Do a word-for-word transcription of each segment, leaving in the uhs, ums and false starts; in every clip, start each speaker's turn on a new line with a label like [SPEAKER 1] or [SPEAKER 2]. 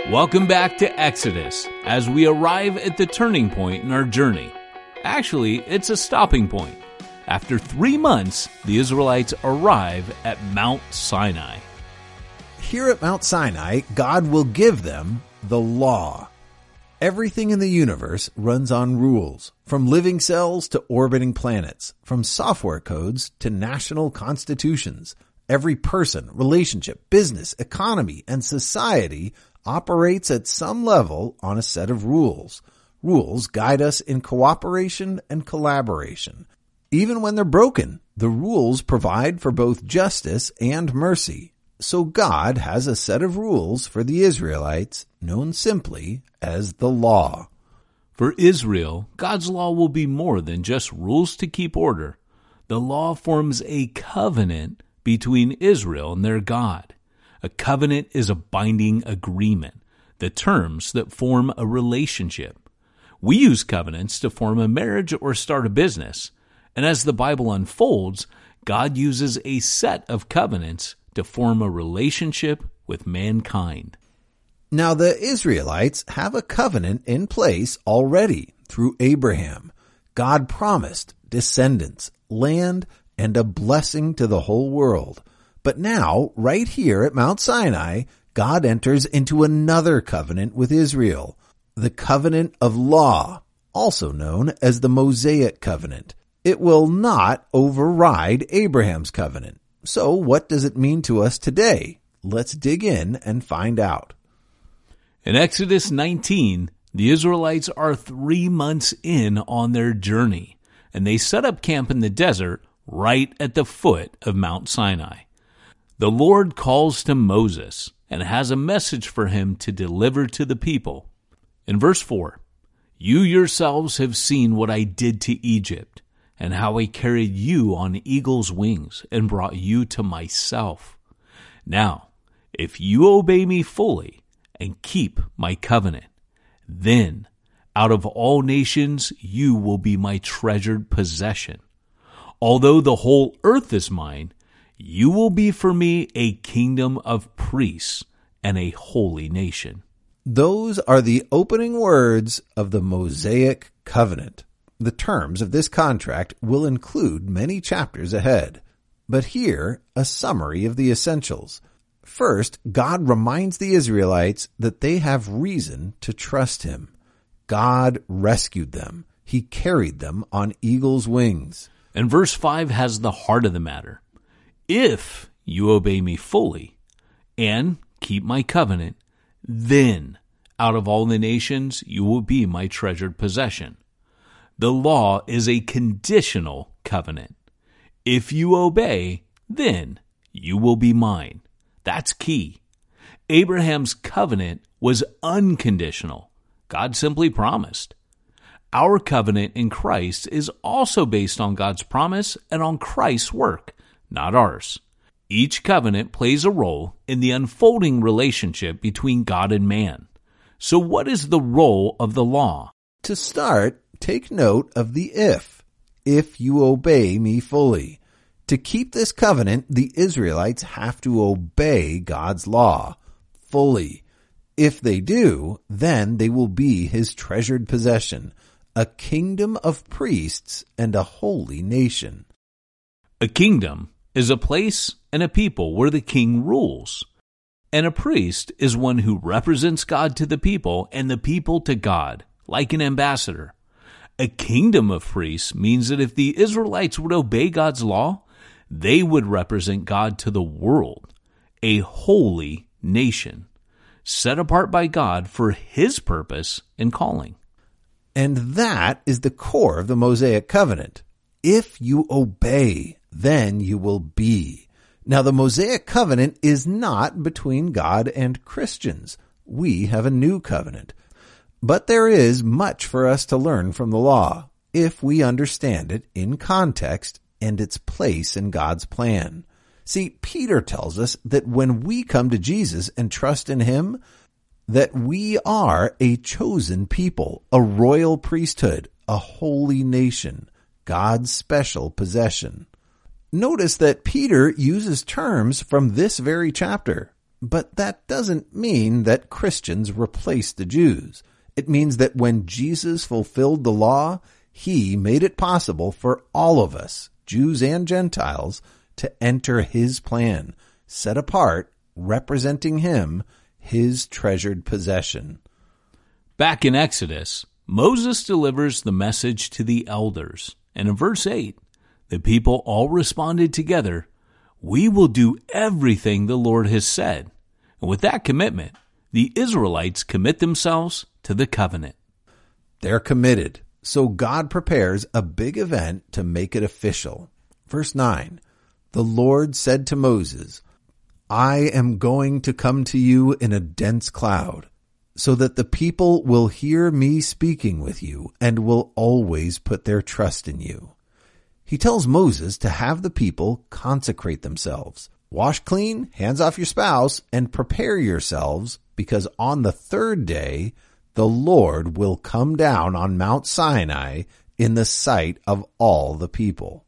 [SPEAKER 1] Welcome back to Exodus, as we arrive at the turning point in our journey. Actually, it's a stopping point. After three months, the Israelites arrive at Mount Sinai.
[SPEAKER 2] Here at Mount Sinai, God will give them the law. Everything in the universe runs on rules, from living cells to orbiting planets, from software codes to national constitutions. Every person, relationship, business, economy, and society operates at some level on a set of rules. Rules guide us in cooperation and collaboration. Even when they're broken, the rules provide for both justice and mercy. So God has a set of rules for the Israelites known simply as the law.
[SPEAKER 1] For Israel, God's law will be more than just rules to keep order. The law forms a covenant between Israel and their God. A covenant is a binding agreement, the terms that form a relationship. We use covenants to form a marriage or start a business. And as the Bible unfolds, God uses a set of covenants to form a relationship with mankind.
[SPEAKER 2] Now the Israelites have a covenant in place already through Abraham. God promised descendants, land, and a blessing to the whole world. But now, right here at Mount Sinai, God enters into another covenant with Israel, the covenant of law, also known as the Mosaic covenant. It will not override Abraham's covenant. So what does it mean to us today? Let's dig in and find out.
[SPEAKER 1] In Exodus nineteen, the Israelites are three months in on their journey, and they set up camp in the desert right at the foot of Mount Sinai. The Lord calls to Moses and has a message for him to deliver to the people. In verse four, "You yourselves have seen what I did to Egypt, and how I carried you on eagle's wings and brought you to myself. Now, if you obey me fully and keep my covenant, then out of all nations you will be my treasured possession. Although the whole earth is mine, you will be for me a kingdom of priests and a holy nation."
[SPEAKER 2] Those are the opening words of the Mosaic covenant. The terms of this contract will include many chapters ahead. But here, a summary of the essentials. First, God reminds the Israelites that they have reason to trust him. God rescued them. He carried them on eagle's wings.
[SPEAKER 1] And verse five has the heart of the matter. If you obey me fully and keep my covenant, then out of all the nations you will be my treasured possession. The law is a conditional covenant. If you obey, then you will be mine. That's key. Abraham's covenant was unconditional. God simply promised. Our covenant in Christ is also based on God's promise and on Christ's work, not ours. Each covenant plays a role in the unfolding relationship between God and man. So what is the role of the law?
[SPEAKER 2] To start, take note of the if. If you obey me fully. To keep this covenant, the Israelites have to obey God's law fully. If they do, then they will be his treasured possession, a kingdom of priests and a holy nation.
[SPEAKER 1] A kingdom is a place and a people where the king rules. And a priest is one who represents God to the people and the people to God, like an ambassador. A kingdom of priests means that if the Israelites would obey God's law, they would represent God to the world, a holy nation, set apart by God for his purpose and calling.
[SPEAKER 2] And that is the core of the Mosaic covenant. If you obey, then you will be. Now, the Mosaic covenant is not between God and Christians. We have a new covenant. But there is much for us to learn from the law, if we understand it in context and its place in God's plan. See, Peter tells us that when we come to Jesus and trust in him, that we are a chosen people, a royal priesthood, a holy nation, God's special possession. Notice that Peter uses terms from this very chapter. But that doesn't mean that Christians replaced the Jews. It means that when Jesus fulfilled the law, he made it possible for all of us, Jews and Gentiles, to enter his plan, set apart, representing him, his treasured possession.
[SPEAKER 1] Back in Exodus, Moses delivers the message to the elders, and in verse eight, the people all responded together, "We will do everything the Lord has said." And with that commitment, the Israelites commit themselves to the covenant.
[SPEAKER 2] They're committed, so God prepares a big event to make it official. Verse nine, the Lord said to Moses, "I am going to come to you in a dense cloud, so that the people will hear me speaking with you and will always put their trust in you." He tells Moses to have the people consecrate themselves. Wash clean, hands off your spouse, and prepare yourselves, because on the third day the Lord will come down on Mount Sinai in the sight of all the people.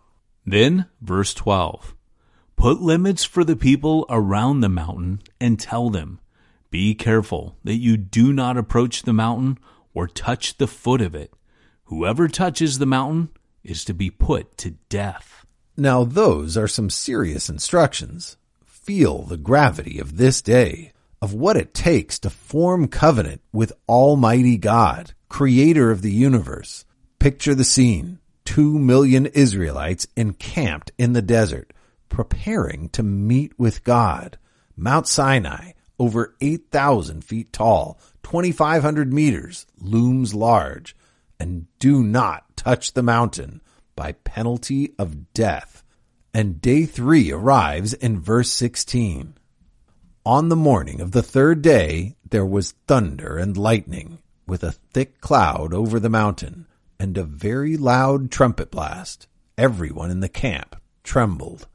[SPEAKER 1] Then, verse twelve, put limits for the people around the mountain and tell them, "Be careful that you do not approach the mountain or touch the foot of it. Whoever touches the mountain is to be put to death."
[SPEAKER 2] Now those are some serious instructions. Feel the gravity of this day, of what it takes to form covenant with Almighty God, creator of the universe. Picture the scene. Two million Israelites encamped in the desert, preparing to meet with God. Mount Sinai, over eight thousand feet tall, twenty-five hundred meters, looms large. And do not touch the mountain, by penalty of death. And day three arrives in verse sixteen. On the morning of the third day, there was thunder and lightning, with a thick cloud over the mountain, and a very loud trumpet blast. Everyone in the camp trembled.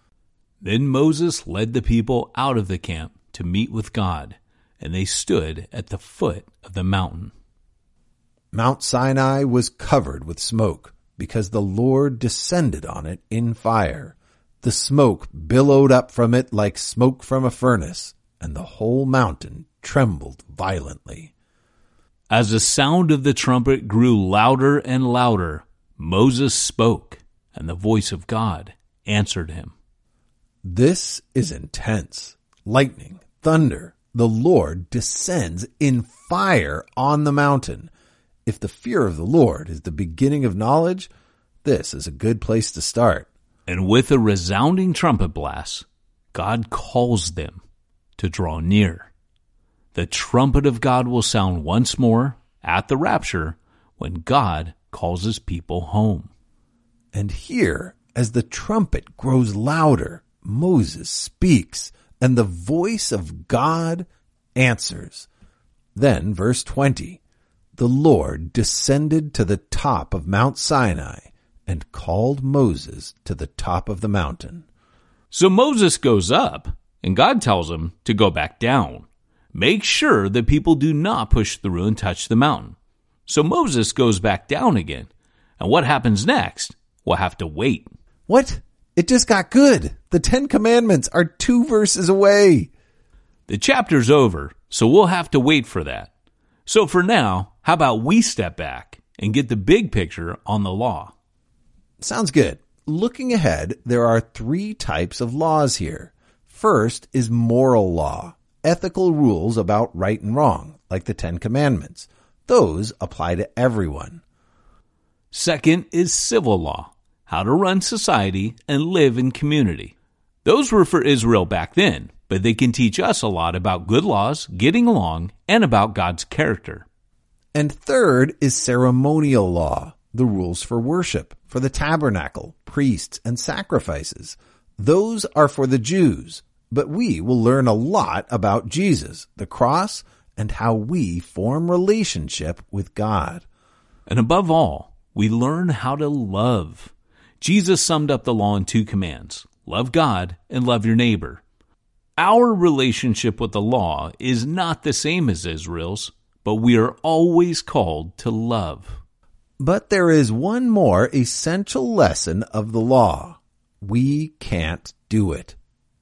[SPEAKER 1] Then Moses led the people out of the camp to meet with God, and they stood at the foot of the mountain.
[SPEAKER 2] Mount Sinai was covered with smoke, because the Lord descended on it in fire. The smoke billowed up from it like smoke from a furnace, and the whole mountain trembled violently.
[SPEAKER 1] As the sound of the trumpet grew louder and louder, Moses spoke, and the voice of God answered him.
[SPEAKER 2] This is intense. Lightning, thunder, the Lord descends in fire on the mountain. If the fear of the Lord is the beginning of knowledge, this is a good place to start.
[SPEAKER 1] And with a resounding trumpet blast, God calls them to draw near. The trumpet of God will sound once more at the rapture when God calls his people home.
[SPEAKER 2] And here, as the trumpet grows louder, Moses speaks, and the voice of God answers. Then, verse twenty, the Lord descended to the top of Mount Sinai and called Moses to the top of the mountain.
[SPEAKER 1] So Moses goes up, and God tells him to go back down. Make sure that people do not push through and touch the mountain. So Moses goes back down again. And what happens next? We'll have to wait.
[SPEAKER 2] What? It just got good. The Ten Commandments are two verses away.
[SPEAKER 1] The chapter's over, so we'll have to wait for that. So for now, how about we step back and get the big picture on the law?
[SPEAKER 2] Sounds good. Looking ahead, there are three types of laws here. First is moral law, ethical rules about right and wrong, like the Ten Commandments. Those apply to everyone.
[SPEAKER 1] Second is civil law, how to run society and live in community. Those were for Israel back then, but they can teach us a lot about good laws, getting along, and about God's character.
[SPEAKER 2] And third is ceremonial law, the rules for worship, for the tabernacle, priests, and sacrifices. Those are for the Jews, but we will learn a lot about Jesus, the cross, and how we form relationship with God.
[SPEAKER 1] And above all, we learn how to love. Jesus summed up the law in two commands: love God and love your neighbor. Our relationship with the law is not the same as Israel's, but we are always called to love.
[SPEAKER 2] But there is one more essential lesson of the law. We can't do it.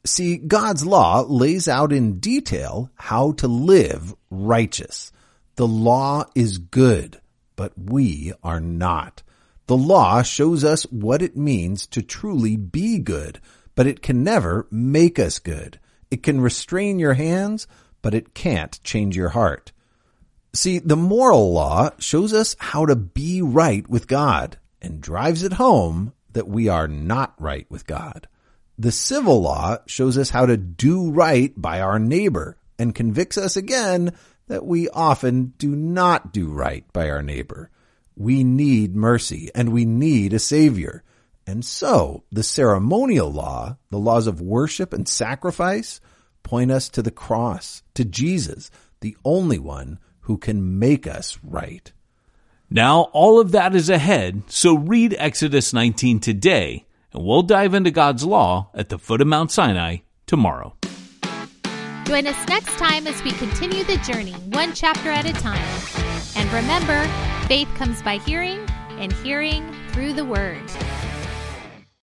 [SPEAKER 2] See, God's law lays out in detail how to live righteous. The law is good, but we are not. The law shows us what it means to truly be good, but it can never make us good. It can restrain your hands, but it can't change your heart. See, the moral law shows us how to be right with God and drives it home that we are not right with God. The civil law shows us how to do right by our neighbor and convicts us again that we often do not do right by our neighbor. We need mercy and we need a savior. And so the ceremonial law, the laws of worship and sacrifice, point us to the cross, to Jesus, the only one who can make us right.
[SPEAKER 1] Now all of that is ahead, so read Exodus nineteen today, and we'll dive into God's law at the foot of Mount Sinai tomorrow.
[SPEAKER 3] Join us next time as we continue the journey, one chapter at a time. And remember, faith comes by hearing, and hearing through the Word.